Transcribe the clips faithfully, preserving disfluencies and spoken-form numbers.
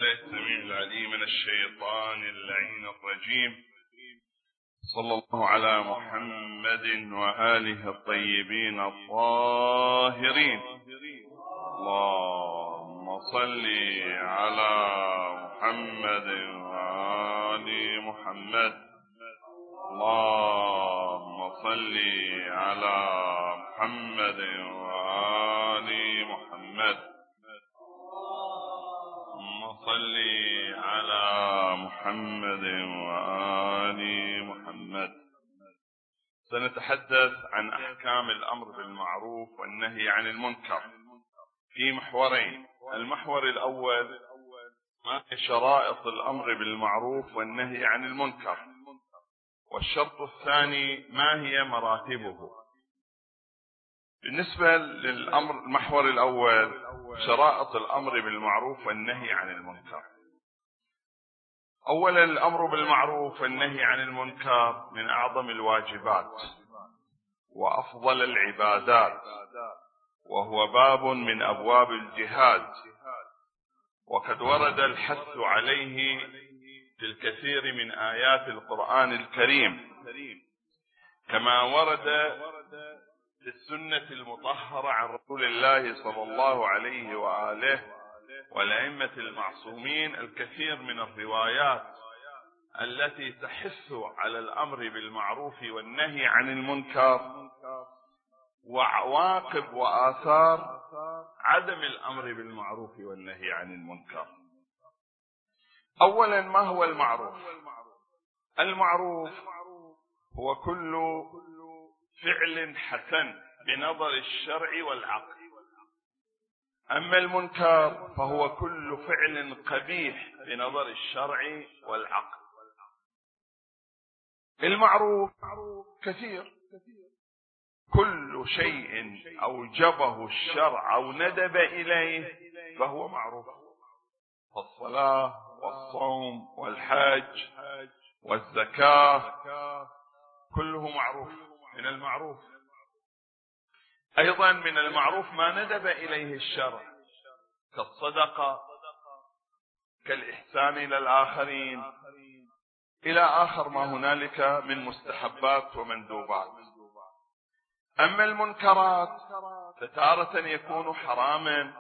السميع العليم من الشيطان اللعين الرجيم. صلى الله على محمد وآله الطيبين الطاهرين. اللهم صل على محمد وآل محمد. اللهم صل على محمد وآل محمد. صل على محمد وآل محمد. سنتحدث عن أحكام الأمر بالمعروف والنهي عن المنكر في محورين. المحور الأول: ما هي شرائط الأمر بالمعروف والنهي عن المنكر؟ والشرط الثاني: ما هي مراتبه؟ بالنسبة للأمر المحور الأول: شرائط الأمر بالمعروف والنهي عن المنكر. أولا، الأمر بالمعروف والنهي عن المنكر من أعظم الواجبات وأفضل العبادات، وهو باب من أبواب الجهاد، وقد ورد الحث عليه في الكثير من آيات القرآن الكريم، كما ورد في السنة المطهرة عن رسول الله صلى الله عليه وآله والأئمة المعصومين الكثير من الروايات التي تحث على الأمر بالمعروف والنهي عن المنكر، وعواقب وآثار عدم الأمر بالمعروف والنهي عن المنكر. أولا، ما هو المعروف؟ المعروف هو كل فعل حسن بنظر الشرع والعقل، أما المنكر فهو كل فعل قبيح بنظر الشرع والعقل. المعروف كثير، كل شيء أوجبه الشرع أو ندب إليه فهو معروف، فالصلاة والصوم والحج والزكاة كله معروف من المعروف. أيضا من المعروف ما ندب إليه الشرع كالصدقة، كالإحسان إلى الآخرين، إلى آخر ما هنالك من مستحبات ومندوبات. أما المنكرات فتارة يكون حراما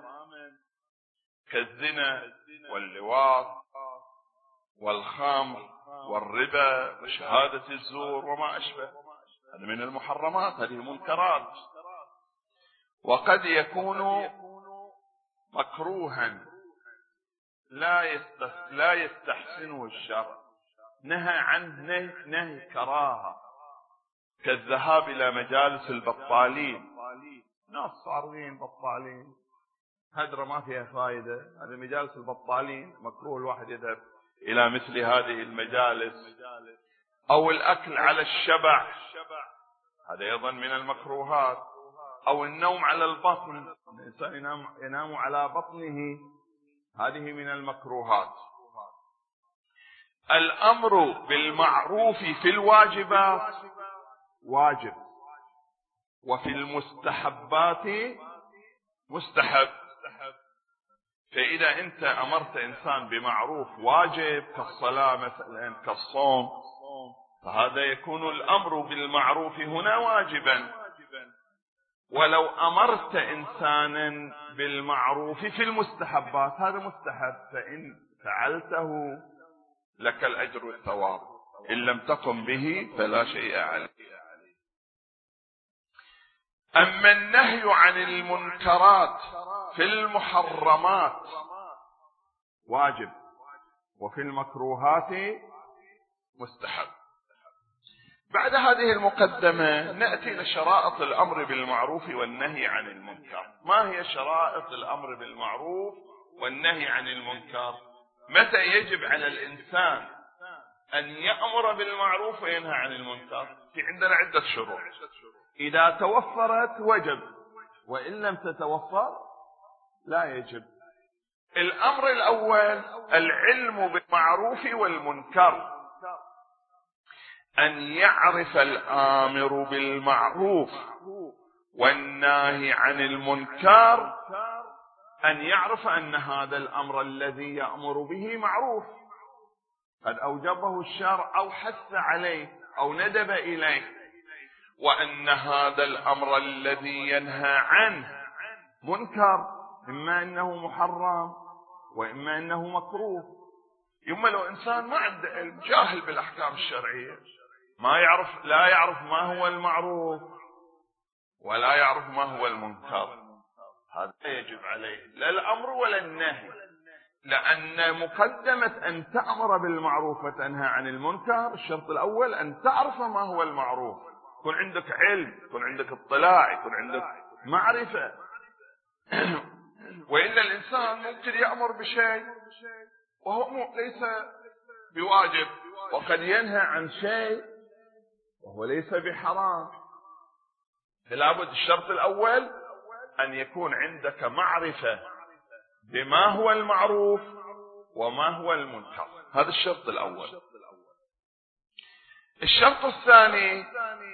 كالزنا واللواط والخمر والربا وشهادة الزور وما أشبه، هذا من المحرمات، هذه منكرات. وقد يكون مكروها لا لا يستحسنه الشرع، نهى عنه نهي, نهي كراهة، كالذهاب إلى مجالس البطالين. ناس صارين بطالين، هدرة ما فيها فائدة، هذه مجالس البطالين مكروه الواحد يذهب إلى مثل هذه المجالس. أو الأكل على الشبع، هذا أيضا من المكروهات. أو النوم على البطن، الإنسان ينام, ينام على بطنه، هذه من المكروهات. الأمر بالمعروف في الواجبات واجب، وفي المستحبات مستحب. فإذا أنت أمرت إنسان بمعروف واجب كالصلاة مثلا كالصوم، فهذا يكون الأمر بالمعروف هنا واجبا. ولو أمرت إنسانا بالمعروف في المستحبات هذا مستحب، فإن فعلته لك الأجر والثواب، إن لم تقم به فلا شيء عليك. أما النهي عن المنكرات في المحرمات واجب، وفي المكروهات مستحب. بعد هذه المقدمة نأتي لشرائط الأمر بالمعروف والنهي عن المنكر. ما هي شرائط الأمر بالمعروف والنهي عن المنكر؟ متى يجب على الإنسان أن يأمر بالمعروف وينهى عن المنكر؟ في عندنا عدة شروط، إذا توفرت وجب، وإن لم تتوفر لا يجب. الأمر الأول: العلم بالمعروف والمنكر، أن يعرف الآمر بالمعروف والناهي عن المنكر أن يعرف أن هذا الأمر الذي يأمر به معروف قد أوجبه الشرع أو حث عليه أو ندب إليه، وأن هذا الأمر الذي ينهى عنه منكر، إما أنه محرم وإما أنه مكروه. يما لو إنسان ما عنده علم، جاهل بالأحكام الشرعية، ما يعرف، لا يعرف ما هو المعروف ولا يعرف ما هو المنكر، هذا يجب عليه لا الأمر ولا النهي، لأن مقدمة أن تأمر بالمعروف وتنهى عن المنكر الشرط الأول أن تعرف ما هو المعروف، يكون عندك علم، يكون عندك اطلاع، يكون عندك معرفة. وإلا الإنسان ممكن يأمر بشيء وهو ليس بواجب، وقد ينهى عن شيء وهو ليس بحرام. فلا بد الشرط الأول أن يكون عندك معرفة بما هو المعروف وما هو المنكر، هذا الشرط الأول. الشرط الثاني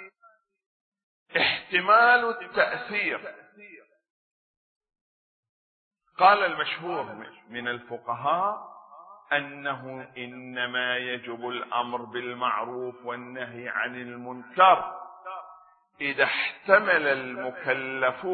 احتمال التأثير. قال المشهور من الفقهاء أنه إنما يجب الأمر بالمعروف والنهي عن المنكر إذا احتمل المكلف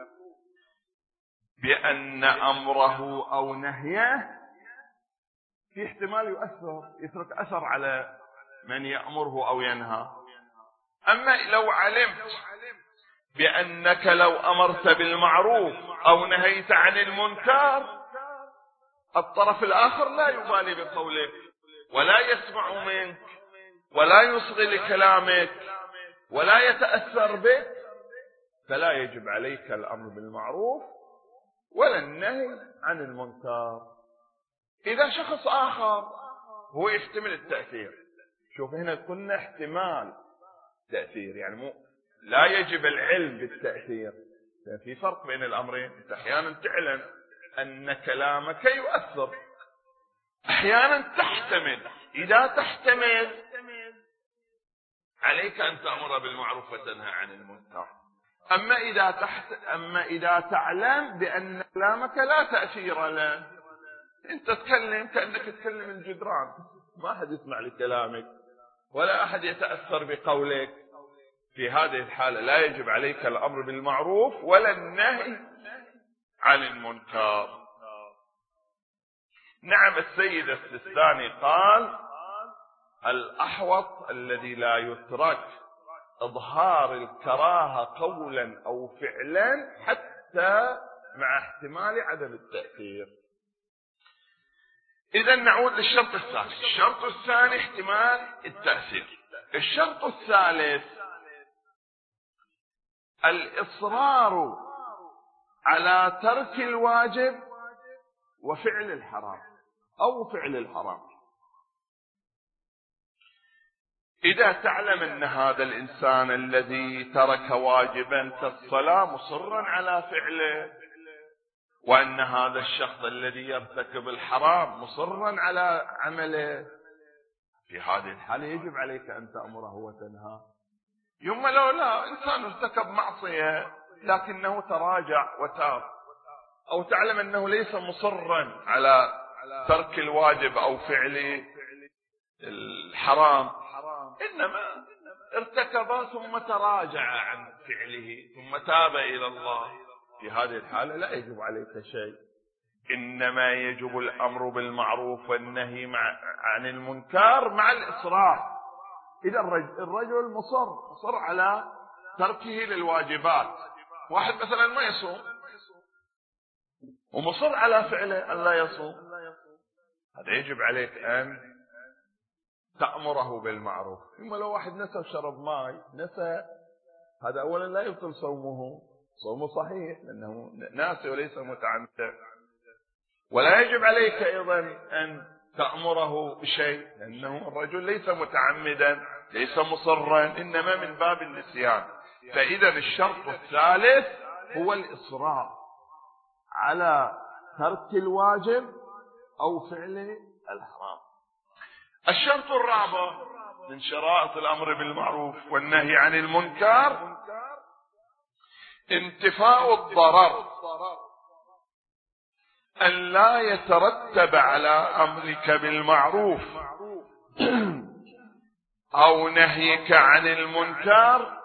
بأن أمره أو نهيه في احتمال يؤثر، يترك أثر على من يأمره أو ينهى. أما لو علمت بأنك لو أمرت بالمعروف أو نهيت عن المنكر الطرف الآخر لا يبالي بقولك ولا يسمع منك ولا يصغي لكلامك ولا يتأثر بك، فلا يجب عليك الأمر بالمعروف ولا النهي عن المنكر. إذا شخص آخر هو يحتمل التأثير، شوف هنا قلنا احتمال تأثير، يعني مو لا يجب العلم بالتأثير، في فرق بين الأمرين. انت أحيانا تعلم أن كلامك يؤثر، أحيانا تحتمل. إذا تحتمل عليك أن تأمر بالمعروف وتنهى عن المنكر. أما إذا تحت أما إذا تعلم بأن كلامك لا تأثير له، أنت تتكلم كأنك تتكلم الجدران، ما أحد يسمع لكلامك ولا أحد يتأثر بقولك، في هذه الحالة لا يجب عليك الأمر بالمعروف ولا النهي عن المنكر. نعم السيد السيستاني قال الأحوط الذي لا يترك إظهار الكراهة قولا أو فعلا حتى مع احتمال عدم التأثير. إذا نعود للشرط الثاني. الشرط الثاني احتمال التأثير. الشرط الثالث الإصرار على ترك الواجب وفعل الحرام أو فعل الحرام. إذا تعلم أن هذا الإنسان الذي ترك واجبا كالصلاة مصرا على فعله، وأن هذا الشخص الذي يرتكب الحرام مصرا على عمله، في هذه الحالة يجب عليك أن تأمره وتنهاه. يوم لو لا إنسان ارتكب معصية لكنه تراجع وتاب، أو تعلم أنه ليس مصرا على ترك الواجب أو فعل الحرام، إنما ارتكب ثم تراجع عن فعله ثم تاب إلى الله، في هذه الحالة لا يجب عليك شيء. إنما يجب الأمر بالمعروف والنهي مع عن المنكر مع الإصرار. إذا الرجل, الرجل مصر مصر على تركه للواجبات، واحد مثلا ما يصوم ومصر على فعله أن لا يصوم، هذا يجب عليك أن تأمره بالمعروف. ثم لو واحد نسى شرب ماء نسى، هذا أولا لا يبطل صومه، صومه صحيح لأنه ناسي وليس متعمدا. ولا يجب عليك أيضا أن تأمره بشيء لأنه الرجل ليس متعمدا ليس مصرا، إنما من باب النسيان. فإذا الشرط الثالث هو الإصرار على ترك الواجب أو فعل الحرام. الشرط الرابع من شرائط الأمر بالمعروف والنهي عن المنكر انتفاء الضرر أن لا يترتب على أمرك بالمعروف أو نهيك عن المنكر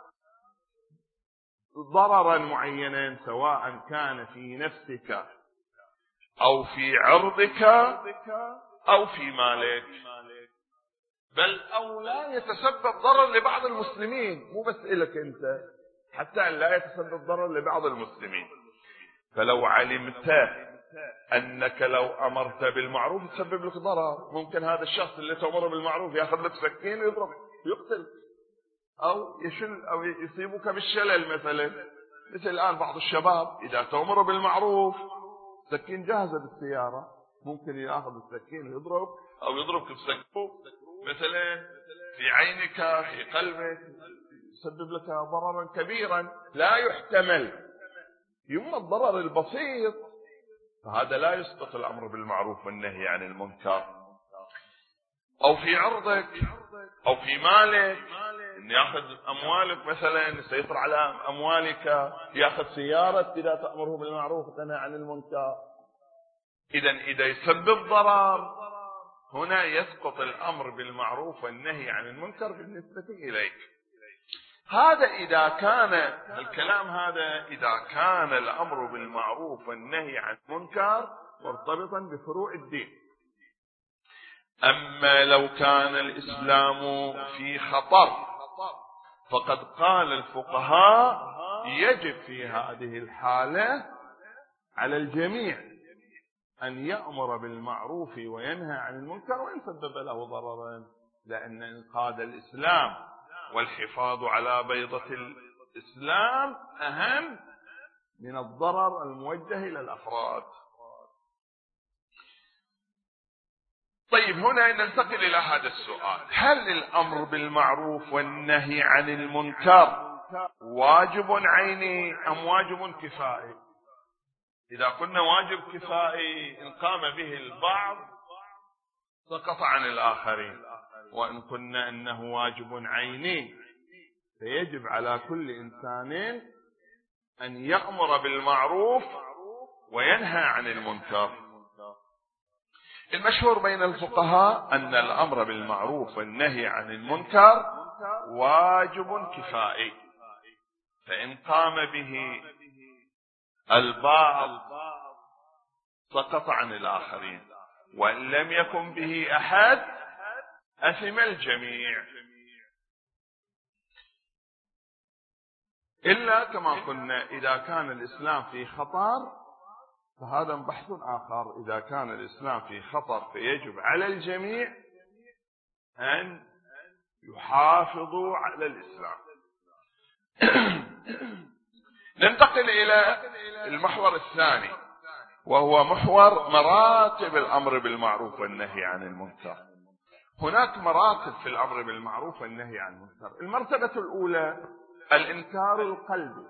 ضررا معينا، سواء كان في نفسك أو في عرضك أو في مالك، بل أو لا يتسبب ضرر لبعض المسلمين، مو بس إلك أنت، حتى أن لا يتسبب ضرر لبعض المسلمين. فلو علمت أنك لو أمرت بالمعروف تسبب لك ضرر، ممكن هذا الشخص اللي تأمره بالمعروف يأخذ لك سكين ويضرب يقتل، أو يشل أو يصيبك بالشلل مثلا. مثل الآن بعض الشباب إذا تأمره بالمعروف سكين جاهزة بالسيارة، ممكن يأخذ السكين ويضرب، أو يضربك بسكين مثلا في عينك في قلبك، يسبب لك ضررا كبيرا لا يحتمل. يما الضرر البسيط فهذا لا يسقط الأمر بالمعروف والنهي عن المنكر. أو في عرضك أو في مالك، إن يأخذ أموالك مثلا، يسيطر على أموالك، يأخذ سيارة إذا تأمره بالمعروف وتنهى عن المنكر. إذا إذا يسبب ضرر هنا يسقط الأمر بالمعروف والنهي عن المنكر بالنسبة إليك. هذا إذا كان الكلام هذا إذا كان الأمر بالمعروف والنهي عن المنكر مرتبطا بفروع الدين. أما لو كان الإسلام في خطر فقد قال الفقهاء يجب في هذه الحالة على الجميع أن يأمر بالمعروف وينهى عن المنكر وإن سبب له ضررا، لأن إنقاذ الإسلام والحفاظ على بيضة الإسلام أهم من الضرر الموجه إلى الأفراد. طيب، هنا ننتقل إلى هذا السؤال: هل الأمر بالمعروف والنهي عن المنكر واجب عيني أم واجب كفائي؟ إذا قلنا واجب كفائي إن قام به البعض سقط عن الآخرين، وإن قلنا أنه واجب عيني فيجب على كل إنسان أن يأمر بالمعروف وينهى عن المنكر. المشهور بين الفقهاء أن الأمر بالمعروف والنهي عن المنكر واجب كفائي، فإن قام به البعض سقط عن الآخرين، وإن لم يكن به أحد أثم الجميع. إلا كما قلنا إذا كان الإسلام في خطر فهذا بحث آخر. إذا كان الإسلام في خطر فيجب على الجميع أن يحافظوا على الإسلام. ننتقل إلى المحور الثاني، وهو محور مراتب الأمر بالمعروف والنهي عن المنكر. هناك مراتب في الأمر بالمعروف والنهي عن المنكر. المرتبة الأولى الإنكار القلبي،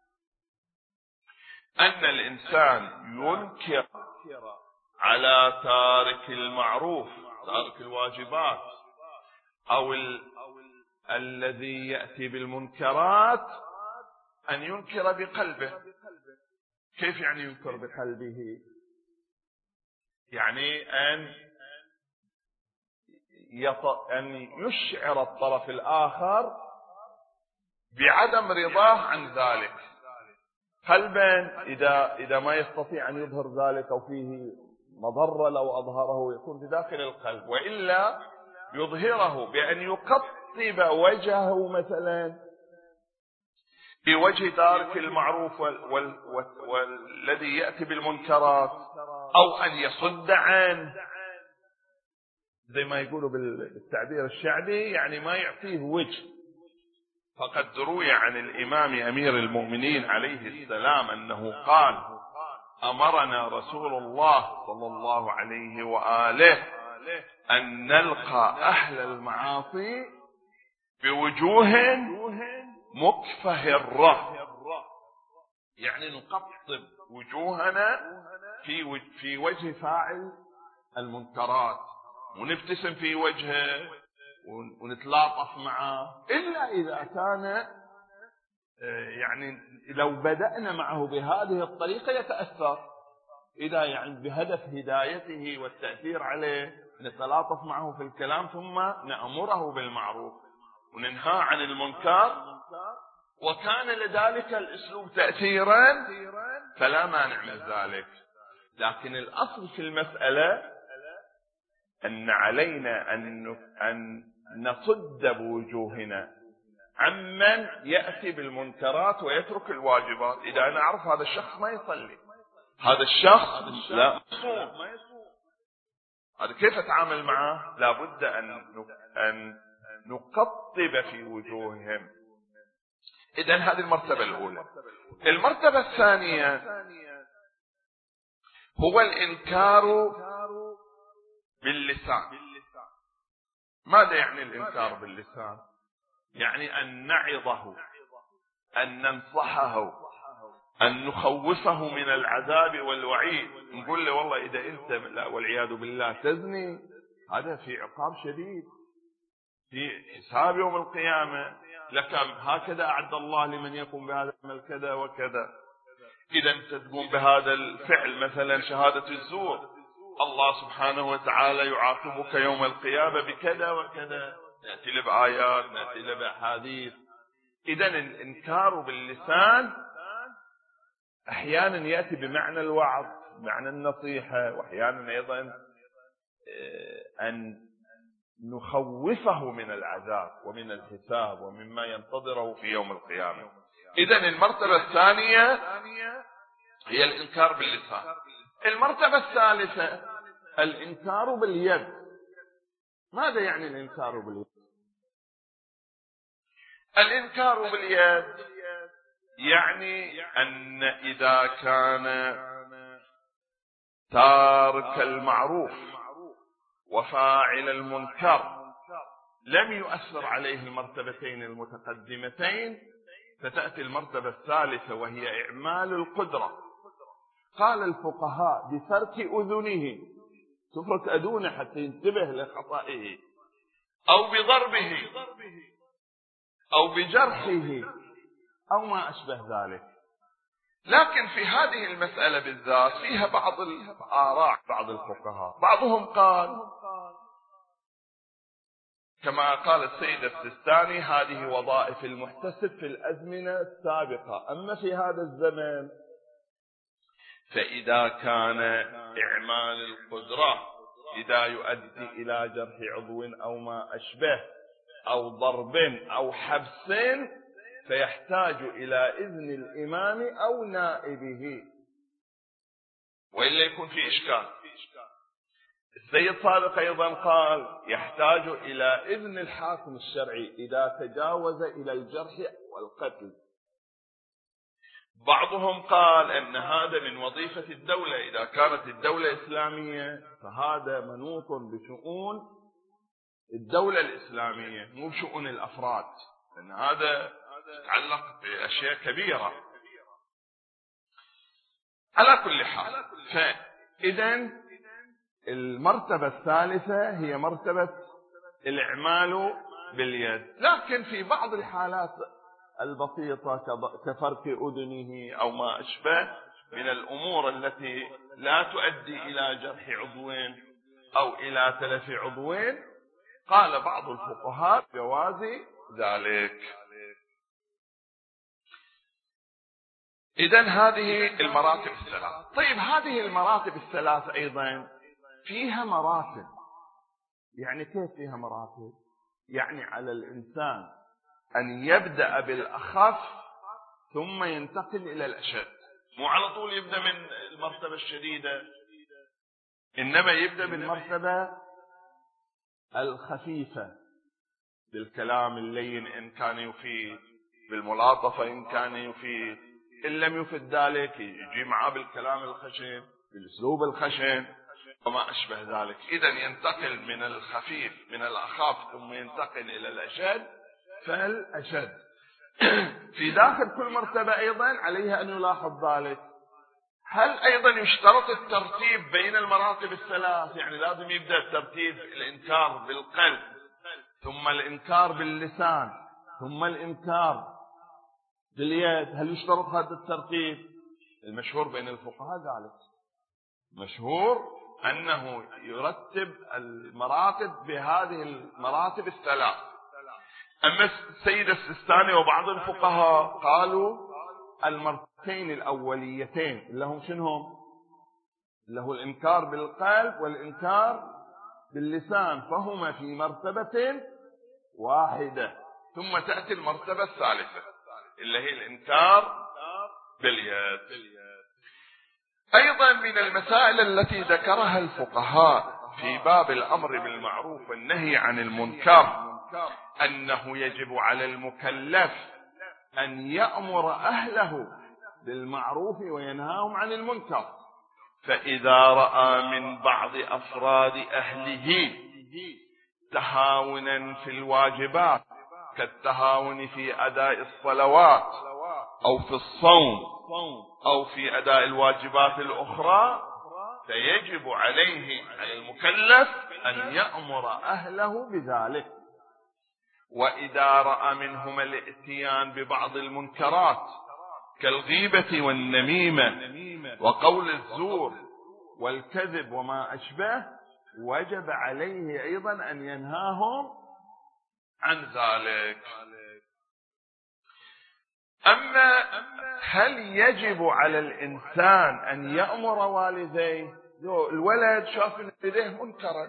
أن الإنسان ينكر على تارك المعروف، تارك الواجبات، أو ال... الذي يأتي بالمنكرات، أن ينكر بقلبه. كيف يعني ينكر بقلبه؟ يعني أن يط... أن يشعر الطرف الآخر بعدم رضاه عن ذلك قلبا. إذا إذا ما يستطيع أن يظهر ذلك أو فيه مضرة لو أظهره يكون في داخل القلب، وإلا يظهره بأن يقطب وجهه مثلا في وجه تارك المعروف وال وال وال والذي يأتي بالمنكرات، أو أن يصد عنه زي ما يقولوا بالتعبير الشعبي، يعني ما يعطيه وجه. فقد روي عن الإمام أمير المؤمنين عليه السلام أنه قال: أمرنا رسول الله صلى الله عليه وآله أن نلقى أهل المعاصي بوجوه مكفهرة، يعني نقطب وجوهنا في في وجه فاعل المنكرات، ونبتسم في وجهه ونتلاطف معه، إلا إذا كان يعني لو بدأنا معه بهذه الطريقة يتأثر. إذا يعني بهدف هدايته والتأثير عليه نتلاطف معه في الكلام، ثم نأمره بالمعروف وننهى عن المنكر، وكان لذلك الأسلوب تأثيرا فلا مانع من ذلك. لكن الأصل في المسألة أن علينا أن نصد بوجوهنا عمن يأتي بالمنكرات ويترك الواجبات. إذا أنا أعرف هذا الشخص ما يصلي، هذا الشخص لا يصوم، هذا كيف أتعامل معه؟ لابد أن نقطب في وجوههم. إذن هذه المرتبة الأولى. المرتبة الثانية هو الإنكار باللسان. ماذا يعني الإنكار باللسان؟ يعني أن نعظه، أن ننصحه، أن نخوفه من العذاب والوعيد، نقول له والله إذا أنت لا والعياذ بالله تزني هذا في عقاب شديد، في حساب يوم القيامة لك، هكذا أعد الله لمن يقوم بهذا العمل كذا وكذا. إذا أنت تقوم بهذا الفعل مثلا شهادة الزور، الله سبحانه وتعالى يعاقبك يوم القيامة بكذا وكذا، نأتي له بآيات، نأتي له بأحاديث. إذا الإنكار باللسان أحيانا يأتي بمعنى الوعظ، معنى النصيحة، وأحيانا أيضا أن نخوفه من العذاب ومن الحساب ومما ينتظره في يوم القيامة. إذن المرتبة الثانية هي الإنكار باللسان. المرتبة الثالثة الإنكار باليد. ماذا يعني الإنكار باليد؟ الإنكار باليد يعني أن إذا كان تارك المعروف وفاعل المنكر لم يؤثر عليه المرتبتين المتقدمتين، فتأتي المرتبة الثالثة وهي إعمال القدرة. قال الفقهاء بفرك أذنه، تفرك أذنه حتى ينتبه لخطئه، أو بضربه أو بجرحه أو ما أشبه ذلك. لكن في هذه المسألة بالذات فيها بعض الآراء بعض الفقهاء. بعضهم قال كما قال السيد السيستاني هذه وظائف المحتسب في الأزمنة السابقة، أما في هذا الزمن فإذا كان إعمال القدرة إذا يؤدي إلى جرح عضو أو ما أشبه أو ضرب أو حبس فيحتاج إلى إذن الإمام أو نائبه، وإلا يكون في إشكال. السيد صادق أيضا قال يحتاج إلى إذن الحاكم الشرعي إذا تجاوز إلى الجرح والقتل. بعضهم قال أن هذا من وظيفة الدولة، إذا كانت الدولة إسلامية فهذا منوط بشؤون الدولة الإسلامية مو بشؤون الأفراد، لأن هذا يتعلق بأشياء كبيرة. على كل حال، فإذا المرتبة الثالثة هي مرتبة الإعمال باليد. لكن في بعض الحالات البسيطة كفرك أذنه أو ما أشبه من الأمور التي لا تؤدي إلى جرح عضوين أو إلى تلف عضوين، قال بعض الفقهاء جواز ذلك. إذن هذه المراتب الثلاث. طيب هذه المراتب الثلاث أيضا فيها مراتب. يعني كيف فيها مراتب؟ يعني على الإنسان أن يبدأ بالأخف ثم ينتقل إلى الأشد، مو على طول يبدأ من المرتبة الشديدة، إنما يبدأ بالمرتبة الخفيفة، بالكلام اللين إن كان يفيد، بالملاطفة إن كان يفيد، إن لم يفد ذلك يجي معه بالكلام الخشن بالأسلوب الخشن وما أشبه ذلك. إذن ينتقل من الخفيف من الأخف ثم ينتقل إلى الأشد فالأشد. في داخل كل مرتبة أيضا عليها أن يلاحظ ذلك. هل أيضا يشترط الترتيب بين المراتب الثلاث؟ يعني لازم يبدأ الترتيب الإنكار بالقلب ثم الإنكار باللسان ثم الإنكار باليد، هل يشترط هذا الترتيب؟ المشهور بين الفقهاء ذلك. مشهور أنه يرتب المراتب بهذه المراتب الثلاث. أما السيد السيستاني وبعض الفقهاء قالوا المرتين الأوليتين اللي هم شنهم؟ اللي هو الإنكار بالقلب والإنكار باللسان، فهما في مرتبة واحدة. ثم تأتي المرتبة الثالثة اللي هي الإنكار باليد. أيضا من المسائل التي ذكرها الفقهاء في باب الأمر بالمعروف والنهي عن المنكر أنه يجب على المكلف أن يأمر أهله بالمعروف وينهاهم عن المنكر. فإذا رأى من بعض أفراد أهله تهاونا في الواجبات كالتهاون في أداء الصلوات أو في الصوم أو في أداء الواجبات الأخرى، فيجب عليه على المكلف أن يأمر أهله بذلك. وإذا رأى منهما الاتيان ببعض المنكرات كالغيبة والنميمة وقول الزور والكذب وما أشبه، وجب عليه أيضا أن ينهاهم عن ذلك. أما هل يجب على الإنسان أن يأمر والديه؟ الولد شاف من يديه منكرا،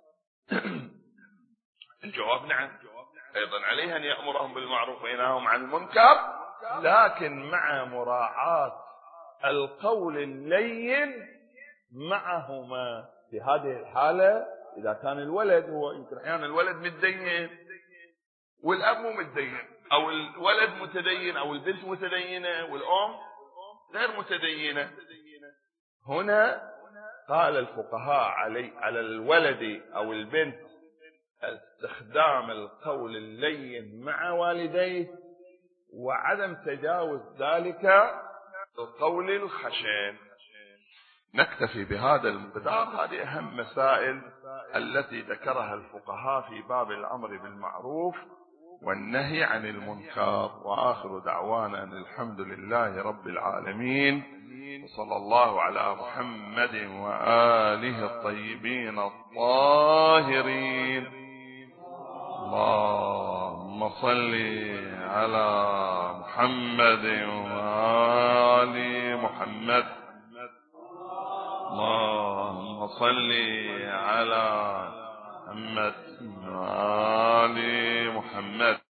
الجواب نعم، أيضا عليه أن يأمرهم بالمعروف وينهاهم عن المنكر، لكن مع مراعاة القول اللين معهما. في هذه الحالة إذا كان الولد هو يمكن أحيانا الولد متدين والأب مو متدين، أو الولد متدين أو البنت متدينة والأم غير متدينة، هنا قال الفقهاء علي على الولد أو البنت استخدام القول اللين مع والديه وعدم تجاوز ذلك القول الخشن. نكتفي بهذا المقدار. هذه أهم مسائل التي ذكرها الفقهاء في باب الأمر بالمعروف والنهي عن المنكر. وآخر دعوانا أن الحمد لله رب العالمين، وصلى الله على محمد وآله الطيبين الطاهرين. اللهم صل على محمد وآل محمد. اللهم صل على محمد وآل محمد.